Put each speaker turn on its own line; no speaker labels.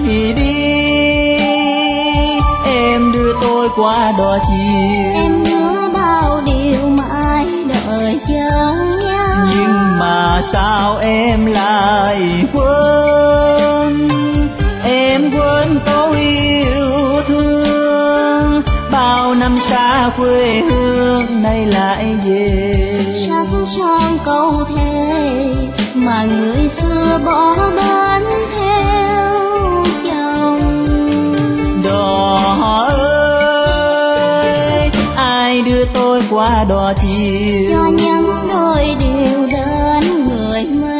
đi, em đưa tôi qua đò chiều.
Em nhớ bao điều mãi đợi chờ nhau,
nhưng mà sao em lại quên? Em quên tôi yêu thương, bao năm xa quê hương nay lại về.
sắc son câu thề mà người xưa bỏ bên theo chồng.
Đò ơi, ai đưa tôi qua đò chiều?
Cho những đôi điều đến người mơ